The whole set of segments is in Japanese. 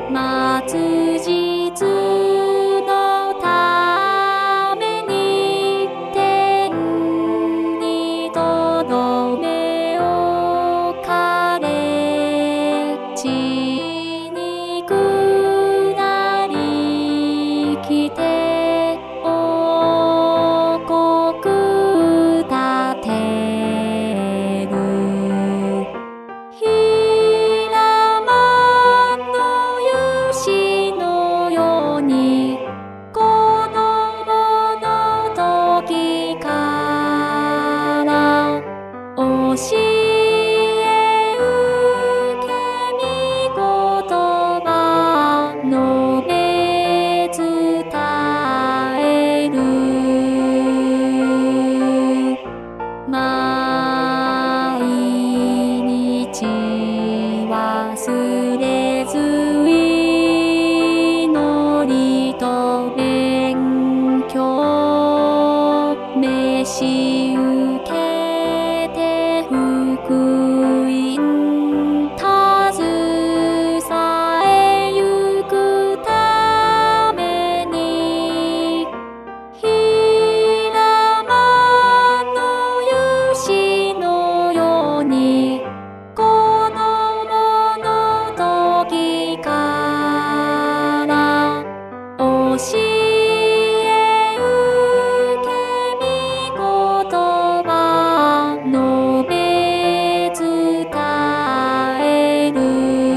末日のために天にとどめ置かれ、血肉なりきて王国立てる。平間の勇士のように子供の時から教え受け御言葉述べ伝える。毎日忘れず祈りと勉強、召し受けて福音携えゆくために、平間の勇士のように子供の時から教え受け御言葉述べ伝える。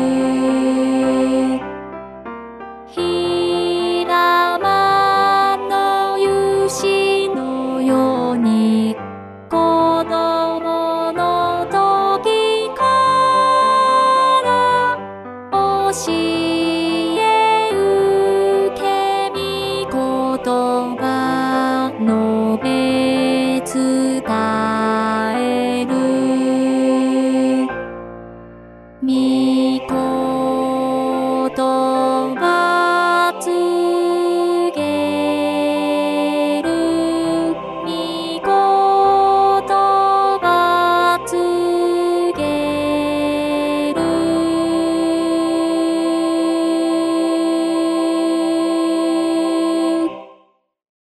平間の勇士のように子供の時から教